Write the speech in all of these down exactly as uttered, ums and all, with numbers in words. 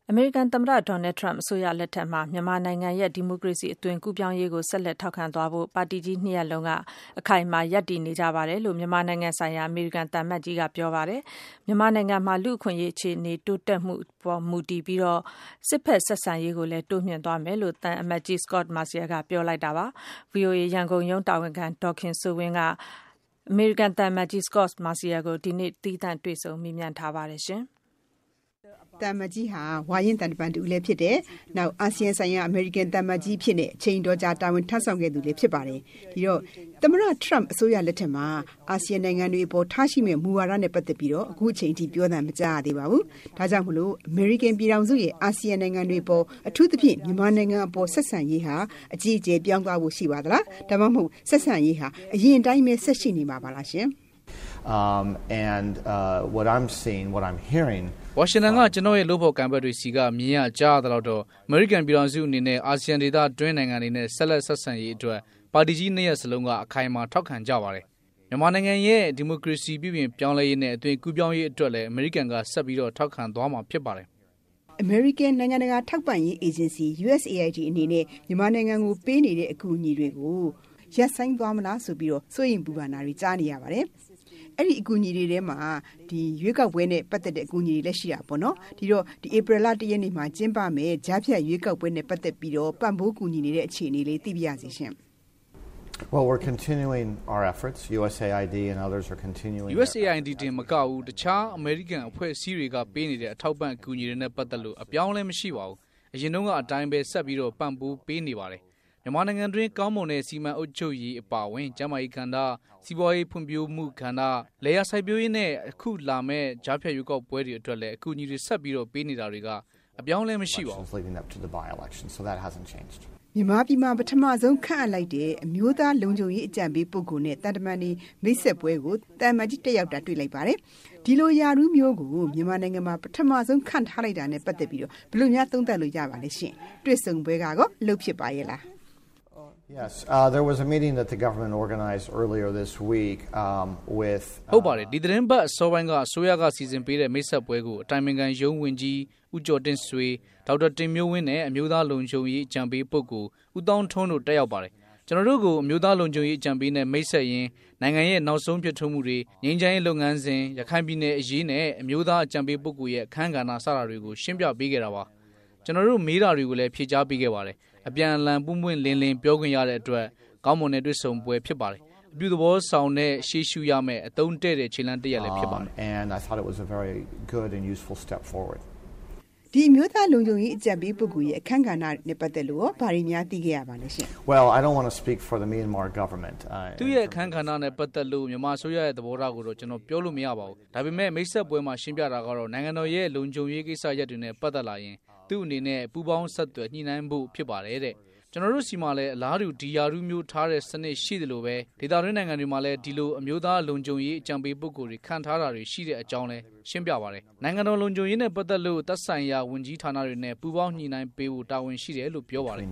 အမေရိကန်သမ္မတဒေါ်နယ်ထရမ့်အစိုးရလက်ထက်မှာမြန်မာနိုင်ငံရဲ့ဒီမိုကရေစီအသွင်ကူးပြောင်းရေးကိုဆက်လက်ထောက်ခံသွားဖို့ပါတီကြီးနှစ်ရပ်လုံးကအခိုင်အမာရပ်တည်နေကြပါတယ်လို့မြန်မာနိုင်ငံဆိုင်ရာအမေရိကန်သံအမတ်ကြီးကပြောပါတယ်။မြန်မာနိုင်ငံမှာလူ့အခွင့်အရေးအခြေအနေတိုးတက်မှုပေါ်မူတည်ပြီးတော့စစ်ဖက်ဆက်ဆံရေးကိုလည်းတိုးမြှင့်သွားမယ်လို့သံအမတ်ကြီး Scott Marciel ကပြောလိုက်တာပါ။ ဗွီအိုအေရန်ကုန်ရုံးတာဝန်ခံဒေါ်ခင်စိုးဝင်းကအမေရိကန်သံအမတ်ကြီး Scott Marciel ကိုဒီနေ့သီးသန့်တွေ့ဆုံမေးမြန်းထားပါတယ်ရှင်။တမ္မကြီးဟာဝါရင်တန်တပန်တူလည်းဖြစ်တယ်။နောက်အာဆီယံဆိုင်ရာအမေရိကန်တမ္မကြီးဖြစ်နေအချိန်တော်ကြာတာဝန်ထမ်းဆောင်ခဲ့သူလည်းဖြစ်ပါတယ်။ဒီတော့သမ္မတထရမ့်အစိုးရလက်ထက်မှာအာဆီယံနိုင်ငံတွေအပေါ်ထားရှိမဲ့မူဝါဒနဲ့ပတ်သက်ပြီးတော့အခုအချိန်ထိပြောတာမကြားရသေးပါဘူး။ဒါကြောင့်မလို့အမေရိကန်ပြည်ထောင်စုရဲ့အာဆီယံနိုင်ငံတွေပေါ်အထူးသဖြင့်မြန်မာနိုင်ငံအပေါ်ဆက်ဆံရေးဟာအကြီးအကျယ်ပြောင်းသွားဖို့ရှိပါသလား။ဒါမှမဟုတ်ဆက်ဆံရေးဟာအရင်တိုင်းပဲဆက်ရှိနေမှာပါလားရှင်။ Um, and uh, what I'm seeing, what I'm hearing, ဝါရှင်တန်ကကျွန်တော်ရဲ့လို့ဖို့ကံပတ်တွေစီကမြင်ရကြားရတော့အမေရိကန်ပြည်ထောင်စုအနေနဲ့အာဆီယံဒေသတွင်းနိုင်ငံတွေနဲ့ဆက်လက်ဆက်ဆံရေးအတွက်ပါတီကြီးနှစ်ရပ်စလုံးကအခိုင်အမာထောက်ခံကြပါတယ်။မြန်မာနိုင်ငံရဲ့ဒီမိုကရေစီပြည်ပြင်ပြောင်းလဲရေးနဲ့အသွင်ကူးပြောင်းရေးအတွက်လည်းအမေရိကန်ကဆက်ပြီးတော့ထောက်ခံသွားမှာဖြစ်ပါတယ်။အမေရိကန်နိုင်ငံတကာထောက်ပံ့ရေးအေဂျင်စီ U S A I D အနေနဲ့မြန်မာနိုင်ငံကိုပေးနေတဲ့အကူအညီတွေကိုရပ်ဆိုင်းသွားမလားဆိုပြီးတော့စိုးရိမ်ပူပန်တာတွေကြားနေရပါတယ်။အဲ့ဒီအကူအညီတွေထဲမှာဒီရွေးကောက်ပွဲနဲ့ပတ်သက်တဲ့အကူအညီတွေလည်းရှိတာပေါ့နော်ဒီတော့ဒီဧပြီလတရက်နေ့မှာကျင်းပမယ်ကြားဖြတ်ရွေးကောက်ပွဲနဲ့ပတ်သက်ပြီးတော့ပံ့ပိုးကူညီနေတဲ့အခြေအနေလေးသိပြရစီရှင် Well, we're continuing our efforts. U S A I D and others are continuing. U S A I D တင်မကဘူးတခြားအမေရိကန်အဖွဲ့အစည်းတွေကပေးနေတဲ့အထောက်ပံ့အကူအညီတွေနဲ့ပတ်သက်လို့အပြောင်းအလဲမရှိပါဘူးအရင်တုန်းကအတိုင်းပဲဆက်ပြီးတော့ပံ့ပိုးပေးနေပါတယ်မြန်မာနိုင်ငံတွင်းကောင်းမွန်တဲ့စီမံအုပ်ချုပ်ရေးအပါအဝင်ကျန်းမာရေးကဏ္ဍစီးပွားရေးဖွံ့ဖြိုးမှုကဏ္ဍလေယာစိုက်ပျိုးရေးနဲ့အခုလာမဲ့ကြားဖြတ်ရွေးကောက်ပွဲတွေအတွက်လည်းအကူအညီတွေဆက်ပြီးတော့ပေးနေတာတွေကအပြောင်းလဲမရှိပါဘူးမြန်မာပြည်မှာပထမဆုံးခန့်အပ်လိုက်တဲ့အမျိုးသားလုံခြုံရေးအကြံပေးပုဂ္ဂိုလ်နဲ့တန်တမန်နေမိတ်ဆက်ပွဲကိုတန်မန်ကြီးတက်ရောက်တာတွေ့လိုက်ပါတယ်ဒီလိုယာရူးမျိုးကိုမြန်မာနိုင်ငံမှာပထမဆုံးခန့်ထားလိုက်တာနဲ့ပတ်သက်ပြီးတော့ဘယ်လိုများသုံးသပ်လို့ရပါလဲရှင်တွေ့ဆုံပွဲကတော့လုပ်ဖြစ်ပါရဲ့လား Yes, uh, there was a meeting that the government organized earlier this week um, with ဟုတ်ပါတယ်ဒီသတင်းပတ်အစောပိုင်းကအစိုးရကစီစဉ်ပေးတဲ့မိတ်ဆက်ပွဲကိုအတိုင်ပင်ခံရုံးဝင်ကြီးဦးကျော်တင့်ဆွေဒေါက်တာတင်မျိုးဝင်းနဲ့အမျိုးသားလုံခြုံရေးအကြံပေးပုဂ္ဂိုလ်ဦးတောင်းထွန်းတို့တက်ရောက်ပါတယ်ကျွန်တော်တို့ကိုအမျိုးသားလုံခြုံရေးအကြံပေးနဲ့မိတ်ဆက်ရင်းနိုင်ငံရဲ့နောက်ဆုံးဖြစ်ထွန်းမှုတွေငြိမ်းချမ်းရေးလုပ်ငန်းစဉ်ရခိုင်ပြည်နယ်အရေးနဲ့အမျိုးသားအကြံပေးပုဂ္ဂိုလ်ရဲ့အခမ်းကဏ္ဍစတာတွေကိုရှင်းပြပေးခဲ့တာပါကျွန်တော်တို့မေးတာတွေကိုလည်းဖြေကြားပေးခဲ့ပါတယ်အပြန်အလှန်ပွင့်ပွင့်လင်းလင်းပြောခွင့်ရတဲ့အတွက်ကောင်းမွန်တဲ့တွေ့ဆုံပွဲဖြစ်ပါတယ်အပြုသဘောဆောင်တဲ့ရှေ့ရှုရမယ့်အသုံးတဲ့တဲ့ခြေလှမ်းတစ်ရပ်လည်းဖြစ်ပါတယ် and I thought it was a very good and useful step forward ဒီမျိုးသားလုံခြုံရေးအကြံပေးပုဂ္ဂိုလ်ရဲ့အခမ်းကဏ္ဍနဲ့ပတ်သက်လို့ဘာတွေများသိခဲ့ရပါလဲရှင် Well, I don't want to speak for the Myanmar government. သူရဲ့အခမ်းကဏ္ဍနဲ့ပတ်သက်လို့မြန်မာအစိုးရရဲ့သဘောထားကိုတော့ကျွန်တော်ပြောလို့မရပါဘူးဒါပေမဲ့မိတ်ဆက်ပွဲမှာရှင်းပြတာကတော့နိုင်ငံတော်ရဲ့လုံခြုံရေးကိစ္စရပ်တွေနဲ့ပတ်သက်လာရင်သူ့အနေနဲ့ပူပေါင်းဆက်သွယ်ညှိနှိုင်းဖို့ဖြစ်ပါတယ်တဲ့ကျွန်တော်တို့စီမှာလည်းအလားတူဒီယာရူးမျိုးထားတဲ့စနစ်ရှိတယ်လို့ပဲဒေသတွင်းနိုင်ငံတွေမှာလည်းဒီလိုအမျိုးသားလုံခြုံရေးအကြံပေးပုဂ္ဂိုလ်တွေခံထားတာတွေရှိတဲ့အကြောင်းလဲရှင်းပြပါတယ်နိုင်ငံတော်လုံခြုံရေးနဲ့ပတ်သက်လို့သက်ဆိုင်ရာဝန်ကြီးဌာနတွေနဲ့ပူးပေါင်းညှိနှိုင်းပေးဖို့တာဝန်ရှိတယ်လို့ပြောပါတယ်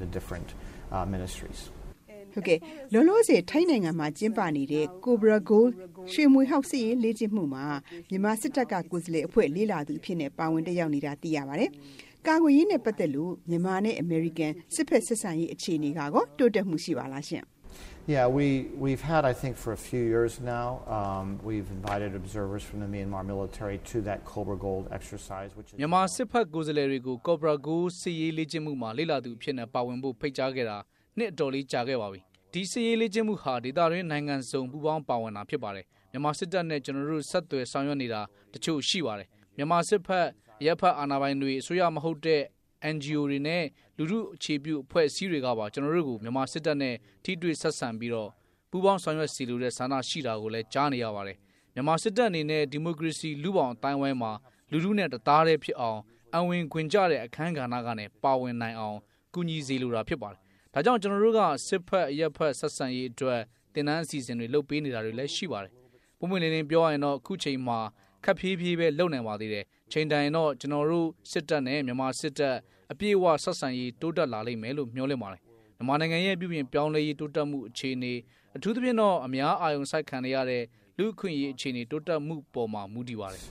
ဟုတ်ကဲ့လောလောဆယ်ထိုင်းနိုင်ငံမှာကျင်းပနေတဲ့ Cobra Gold ရွှေမွေဟောက်စစ်ရေးလေ့ကျင့်မှုမှာမြန်မာစစ်တပ်ကကိုယ်စားလှယ်အဖွဲ့လေးလာသူအဖြစ်နဲ့ပါဝင်တက်ရောက်နေတာသိရပါတယ်ကာကွယ်ရေးနဲ့ပတ်သက်လို့မြန်မာနဲ့အမေရိကန်စစ်ဖက်ဆက်ဆံရေးအခြေအနေကတော့တိုးတက်မှုရှိပါလားရှင် Yeah, we we've had I think for a few years now um, we've invited observers from the Myanmar military to that Cobra Gold exercise which is မြန်မာစစ်ဖက်ကိုယ်စားလှယ်တွေကို Cobra Gold စစ်ရေးလေ့ကျင့်မှုမှာလေ့လာသူအဖြစ်နဲ့ပါဝင်ဖို့ဖိတ်ကြားခဲ့တာနှစ်အတော်လေးကြာခဲ့ပါပြီဒီစစ်ရေးလေ့ကျင့်မှုဟာဒေသတွင်းနိုင်ငံစုံပူးပေါင်းပါဝင်တာဖြစ်ပါတယ်မြန်မာစစ်တပ်နဲ့ကျွန်တော်တို့ဆက်သွယ်ဆောင်ရွက်နေတာတချို့ရှိပါတယ်မြန်မာစစ်ဖက်ရပ်ဖက်အာဏာပိုင်တွေအစိုးရမဟုတ်တဲ့ N G O တွေနဲ့လူထုအခြေပြုအဖွဲ့အစည်းတွေကပါကျွန်တော်တို့ကိုမြန်မာစစ်တပ်နဲ့ထိတွေ့ဆက်ဆံပြီးတော့ပူးပေါင်းဆောင်ရွက်စီလိုတဲ့ဆန္ဒရှိတာကိုလည်းကြားနေရပါတယ်မြန်မာစစ်တပ်အနေနဲ့ဒီမိုကရေစီလူ့ဘောင်အတိုင်းဝိုင်းမှာလူထုနဲ့တသားတည်းဖြစ်အောင်အဝင်ခွင်ကြတဲ့အခမ်းကဏ္ဍကနေပါဝင်နိုင်အောင်ကူညီစီလိုတာဖြစ်ပါတယ်ဒါကြောင့်ကျွန်တော်တို့ကစစ်ဖက်ရပ်ဖက်ဆက်ဆံရေးအတွက်တင်နန်းအစီအစဉ်တွေလုပ်ပေးနေတာတွေလည်းရှိပါတယ်ပုံမှန်လေးလေးပြောရရင်တော့အခုချိန်မှာခက်ဖြည်းဖြည်းပဲလုပ်နိုင်ပါသေးတယ်ချိန်တိုင်တော့ကျွန်တော်တို့စစ်တပ်နဲ့မြန်မာစစ်တပ်အပြည့်အဝဆက်ဆံရေးတိုးတက်လာလိမ့်မယ်လို့မျှော်လင့်ပါတယ်မြန်မာနိုင်ငံရဲ့ပြည်ပြင်ပြောင်းလဲရေးတိုးတက်မှုအခြေအနေအထူးသဖြင့်တော့အများအာရုံစိုက်ခံရတဲ့လူ့အခွင့်အရေးအခြေအနေတိုးတက်မှုပေါ်မှာမူတည်ပါတယ်